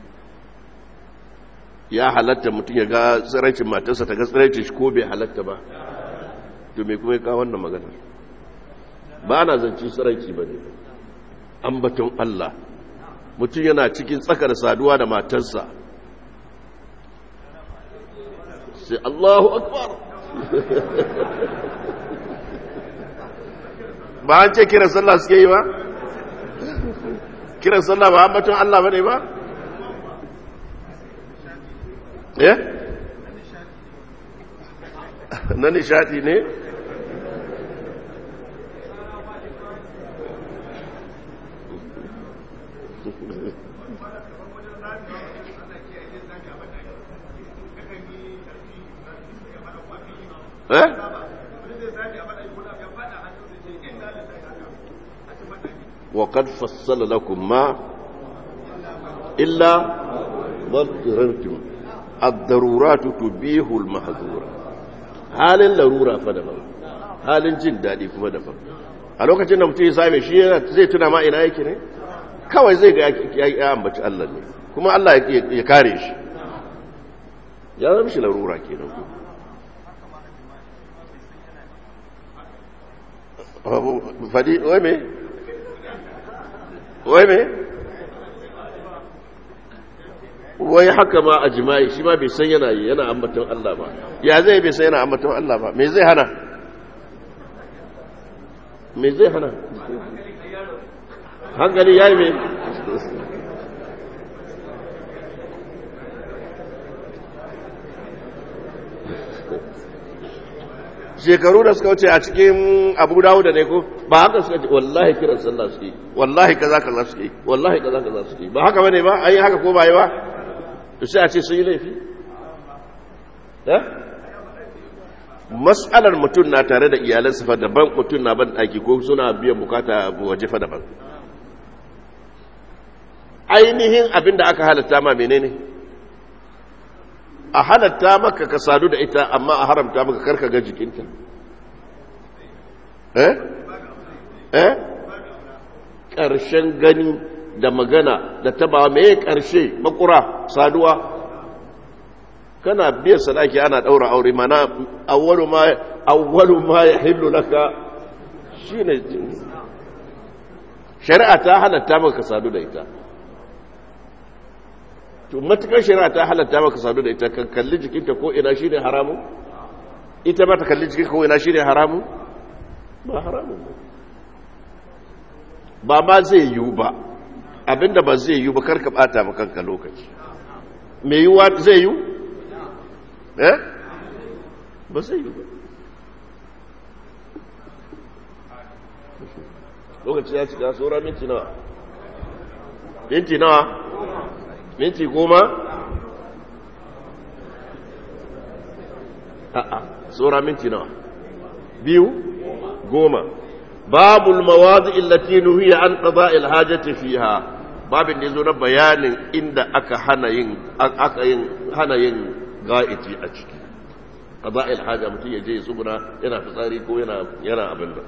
Ya halatta mutum ya ga tsiraicin matarsa ta ga tsiraicin shi ko bai halatta ba? To me kuma ya kawo wannan magana? Ba na zanci tsiraici ba ne, ambaton Allah. Mutum yana cikin tsakar saduwa da matarsa sai Allahu Akbar. Ba an ce kiran sallah suke yi ba? Kiran sallah ba ambaton Allah ba ne ba? Eh? Na nishadi ne? Eh? وقد فصل لكم ما إلا ما اضطررتم الضرورات تبيح المحظورات. halin larura fa daban, halin jin daɗi kuma daban. A lokacin da mutum ya same shi zai tuna ma ina yake ne, kawai zai ga ya ambaci Allah ne, kuma Allah ya kare shi, ya zama shi larura kenan. Fadi wai me wai me wai haka ma a jima'i shi ma bai san yana yi, yana ambaton Allah ba. Ya zai bai san yana ambaton Allah ba? Me zai hana? Me zai hana? Hankali ya yi me? Shekaru da suka wuce a cikin Abu Dawud ne ko ba haka suka ce wallahi kiran sallah suke, wallahi kaza kaza suke, wallahi kaza kaza suke, ba haka bane ba? An yi haka ko ba yi ba? To sai a ce sun yi laifi? Eh? Mas'alar mutum na tare da iyalansa fa daban, mutum na ban daki ko suna biyan bukata waje fa daban. Ainihin abin da aka halatta ma menene? A halatta maka ka sadu da ita, amma a haramta maka karka ga jikinta. Eh? Eh? Ƙarshen gani da magana da taba mai ƙarshe makura saduwa. Kana biyan sadaki ana ɗaura aure, mana awwalu ma awwalu ma yahillu laka shine shari'a ta halatta maka ka sadu da ita. To matukar shari'a ta halatta maka sadu da ita, kan kalli jikinta ko ina shine haramu, ita ba ta kalli jikinka ko ina shine haramu, ba haramu ba ma zai yiwu ba. Abinda ba zai yiwu ba karka bata maka kanka lokaci. Me yiwuwa zai yiwu? Eh? Ba zai yiwu ba. Lokaci ya cika, saura minti nawa? Minti nawa? Minti goma? A'a, saura minti nawa? Biyu? Goma. Babul mawadi illati nuhiya an qada'il hajati fiha. Babin da yazo na bayanin inda aka hana yin aka yin hana yin ga'iti a ciki. Qada'il haja mutum ya je ya tsuguna yana fitsari ko yana yana abin nan.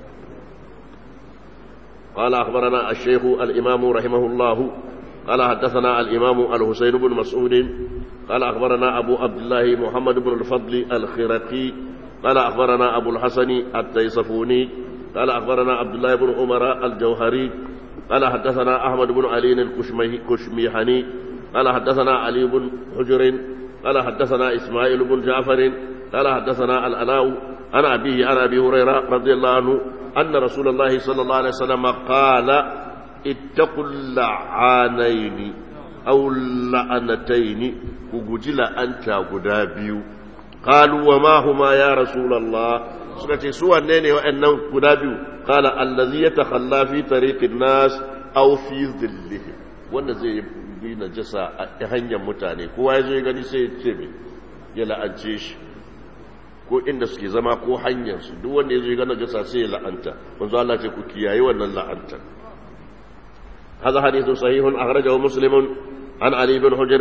قال أخبرنا الشيخ الإمام رحمه الله قال حدثنا الإمام الحسين بن مسعود قال أخبرنا أبو عبد الله محمد بن الفضل الخرقي قال أخبرنا أبو الحسن التيصفوني قال أخبرنا عبد الله بن عمر الجوهري قال حدثنا أحمد بن علي الكشميحني قال حدثنا علي بن حجر قال حدثنا إسماعيل بن جعفر قال حدثنا الألاء عن أبيه عن أبي هريرة رضي الله عنه أن رسول الله صلى الله عليه وسلم قال اتقوا اللعانين أو اللعنتين وجل أنت قدابيو قالوا وما هما يا رسول الله سنتي سوى النين وأنهم قدابيو قال الذي يتخلى في طريق الناس أو في ظلهم وانا زي بينا جسا هنيا متاني كوا يزوي غني سي تشبي يلا أنشيش ko inda suke zama ko hanyarsu duk wanda ya zo ga najasa sai ya la'anta manzo Allah ce ku kiyaye wannan la'anta. هذا حديث صحيح أخرجه مسلم عن علي بن حجر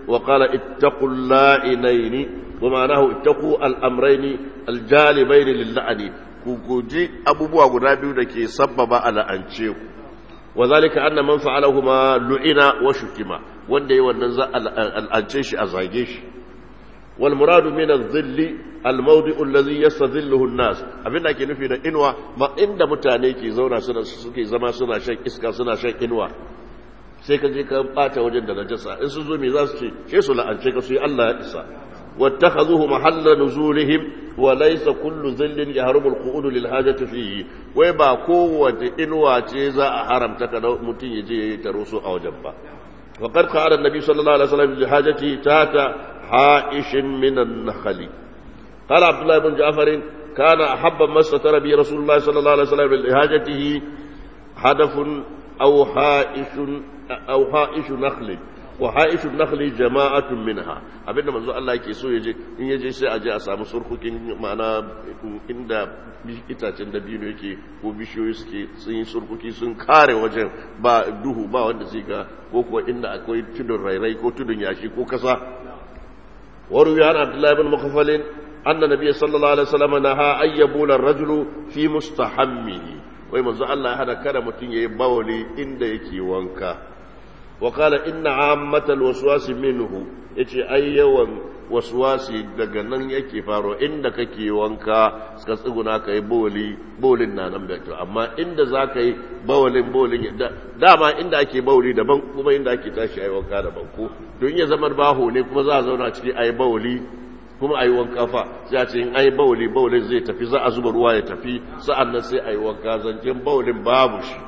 وقال اتقوا اللائنين ومعناه اتقوا الأمرين الجالبين للعن كوكوجي أبو بوا غنابيو دكي سبب على أنشيو وذلك أن من فعلهما لعن وشتم وندي وننزع الأنشيش أزايجيش والمراد من الظل الموضع الذي يستظله الناس abinda ake nufi da inuwa ma inda mutane ke zauna suna suke zama suna shan iska suna shan inuwa sai ka je ka bata wajen da najasa in su zo me za su ce ke su la'ance ka su yi Allah ya isa wattakhazuhu mahalla nuzulihim wa laysa kullu dhillin yahrumu al-qu'ud lil hajati fihi wai ba kowace inuwa ce za a haramta ka mutun ya je taro su a wajen ba وقد قال النبي صلى الله عليه وسلم لحاجته تحت حائش من النخل قال عبد الله بن جعفر كان أحب ما استتر به رسول الله صلى الله عليه وسلم لحاجته حدف أو حائش أو حائش نخل وحائش النخل جماعة منها abinda manzo Allah yake so yaje in yaje sai aje a samu surkukin ma'ana inda itacen dabino yake ko bishiyoyi suke sun yi surkuki sun kare wajen ba duhu ba wanda zai ga ko kuwa inda akwai tudun rairai ko tudun yashi ko kasa waru ya Abdullah ibn Mukhaffal anna nabiy sallallahu alaihi wasallam naha ayyabula ar-rajulu fi mustahammihi wai manzo Allah ya hada kada mutun yayi bawali inda yake wanka وقال إن عامة الوسواس منه yace ai yawan waswasi daga nan yake faro inda kake wanka suka tsuguna kai boli bolin na nan bai amma inda zaka yi bawalin bolin dama inda ake bauli daban kuma inda ake tashi ai wanka daban ko don ya zamar baho ne kuma za a zauna cikin ai bauli kuma ai wanka fa sai a ce in ai bauli baulin zai tafi za a zuba ruwa ya tafi sa'annan sai ai wanka zancen baulin babu shi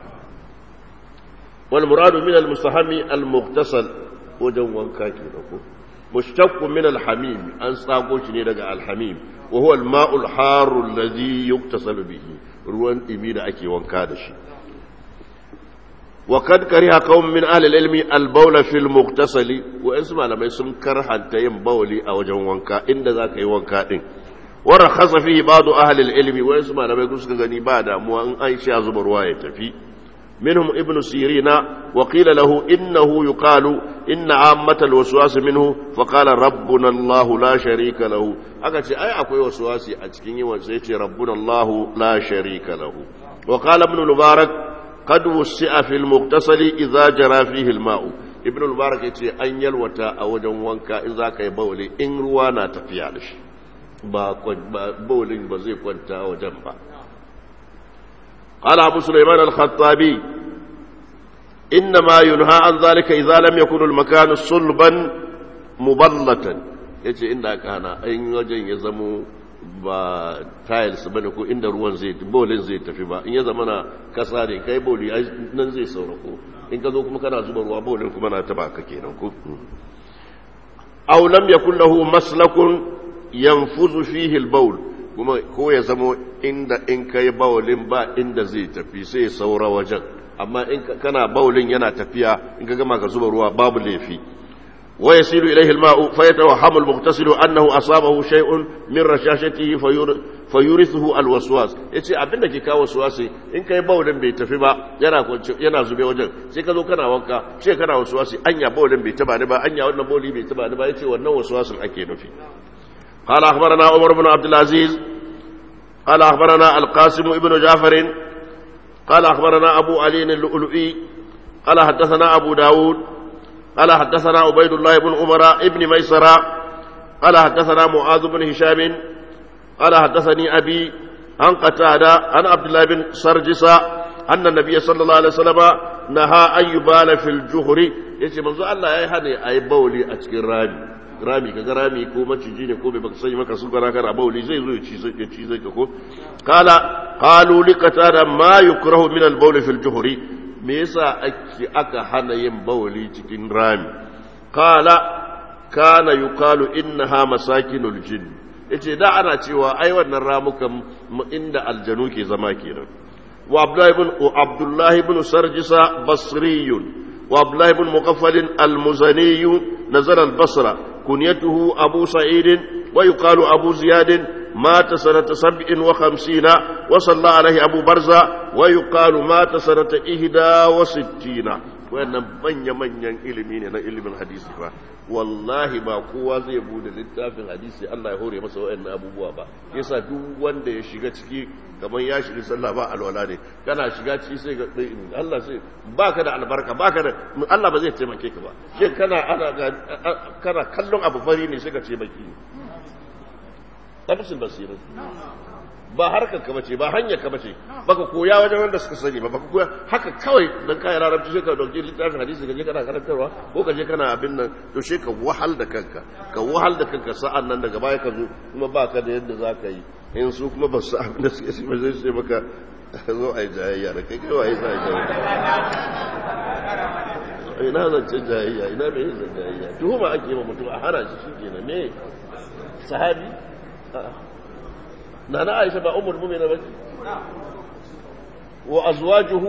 والمراد من المستحم المغتسل وجن وانكا كينكو مشتق من الحميم ان صاغو شي daga alhamim وهو الماء الحار الذي يغتسل به ruwan dimi da ake wanka da shi وقد كره قوم من اهل العلم البول في المغتسل واسم malamai sun karhanta yin bawli a wajen wanka inda zaka yi wanka din ورخص فيه بعض اهل العلم واسم malamai suka gani ba damuwa in an sha zuba ruwa ya tafi منهم ابن سيرين وقيل له إنه يقال إن عامة الوسواس منه فقال ربنا الله لا شريك له أكاد أي أكوي وسواسي أتكيني وسيتي ربنا الله لا شريك له وقال ابن المبارك قد وسع في المغتسل إذا جرى فيه الماء ابن المبارك يتي أن يلوتا أوجا وانكا إذا كي بولي إن روانا تفيالش با بولي بزيك وانتا أوجا با قال أبو سليمان الخطابي إنما ينهى عن ذلك إذا لم يكن المكان صلبا مبلة yace inda kana ayin wajen ya zamo ba tiles bane ko inda ruwan zai bolin zai tafi ba in ya zama na kasa ne kai boli nan zai saurako in ka zo kuma kana zuba ruwa bolin kuma na taba ka kenan ko aw lam yakul lahu maslakun yanfuzu fihi al-bawl kuma ko ya zamo inda in kai bawulin ba inda zai tafi sai saura wajen amma in kana bawulin yana tafiya in ka gama ka zuba ruwa babu laifi wa yasilu ilayhi al-ma'u fa yatawahhamu al-mughtasilu annahu asabahu shay'un min rashashatihi fayurithuhu al-waswas yace abinda ke kawo waswasi in kai bawulin bai tafi ba yana yana zube wajen sai ka zo kana wanka sai kana waswasi anya bawulin bai taba ni ba anya wannan bawli bai taba ni ba yace wannan waswasin ake nufi قال أخبرنا عمر بن عبد العزيز قال أخبرنا القاسم بن جعفر قال أخبرنا أبو علي اللؤلؤي قال حدثنا أبو داود قال حدثنا عبيد الله بن عمر ابن ميسرة قال حدثنا معاذ بن هشام قال حدثني أبي عن قتادة عن عبد الله بن سرجس أن النبي صلى الله عليه وسلم نهى أن يبال في الجهر يجي منذ الله يهني أي بولي أتكر رامي rami kaga rami ko maciji ne ko bai baka sani maka sun gara kara bauli zai zo ya ci zai ka ko qala qalu liqatada ma yukrahu min al-bawl fi al-juhri me yasa ake aka hana yin bauli cikin rami qala kana yuqalu innaha masakinul jinn yace da ana cewa ai wannan ramukan inda aljanu ke zama kenan wa abdullah ibn abdullah ibn sarjisa basriyun wa abdullah ibn muqaffal al-muzani nazara al-basra كنيته أبو سعيد ويقال أبو زياد مات سنة سبع وخمسين وصلى عليه أبو برزة ويقال مات سنة إهدى وستين wayannan manya-manyan ilimi ne na ilimin hadisi ba wallahi ba kowa zai bude littafin hadisi Allah ya hore masa wayannan abubuwa ba yasa duk wanda ya shiga ciki kamar ya shiga sallah ba alwala ne kana shiga ciki sai ga Allah sai baka da albarka baka da Allah ba zai taimake ka ba shi kana ana kana kallon abu fari ne sai ka ce baki tabbasin basirin ba harkar ka bace ba hanyar ka bace baka koya wajen wanda suka sani ba baka koya haka kawai dan kai larabci sai ka dauki littafin hadisi kaje kana karantarwa ko kaje kana abin nan to sai ka wahal da kanka ka wahal da kanka sa'an nan daga baya ka zo kuma baka da yadda zaka yi in su kuma ba su abin da suke shi ba zai sai maka zo ai jayayya da kai kai wai sai jayayya ina zance jayayya ina me yin jayayya tuhuma ake ma mutum a hana shi shikenan me sahabi نانا عائشة با أم المؤمنة بس وأزواجه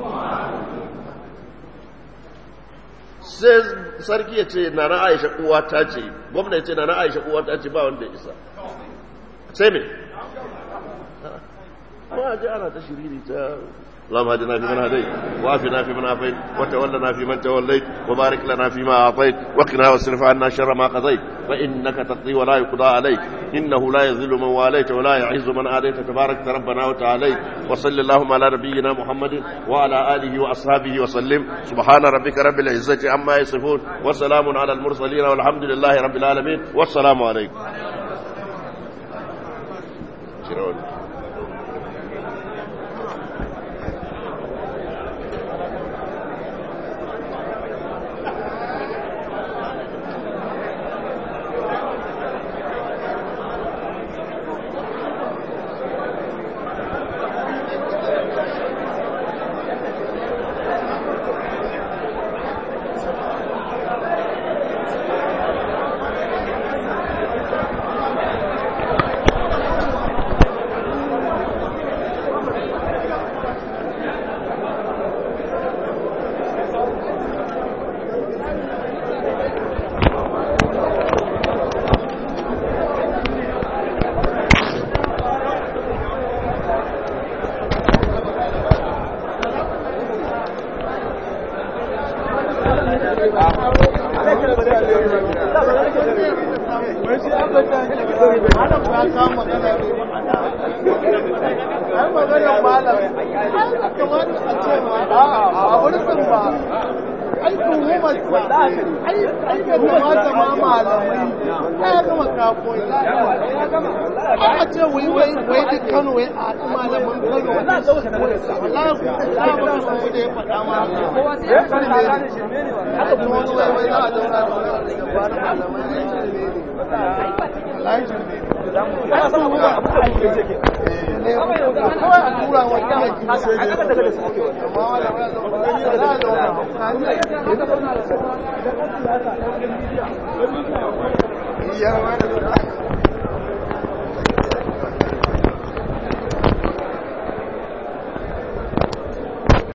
sarki ya ce na na Aisha uwa ta ce gwamna ya ce na na Aisha uwa ta ce ba wanda ya isa sai me ma ji ana ta shiriri ta اللهم اهدنا فيمن هديت وعافنا فيمن عافيت وتولنا فيمن توليت وبارك لنا فيما اعطيت وقنا واصرف عنا شر ما قضيت فانك تقضي ولا يقضى عليك انه لا يذل من واليت ولا يعز من عاديت تبارك ربنا وتعالى وصل اللهم على نبينا محمد وعلى اله واصحابه وسلم سبحان ربك رب العزه عما يصفون وسلام على المرسلين والحمد لله رب العالمين والسلام عليكم. Yeah,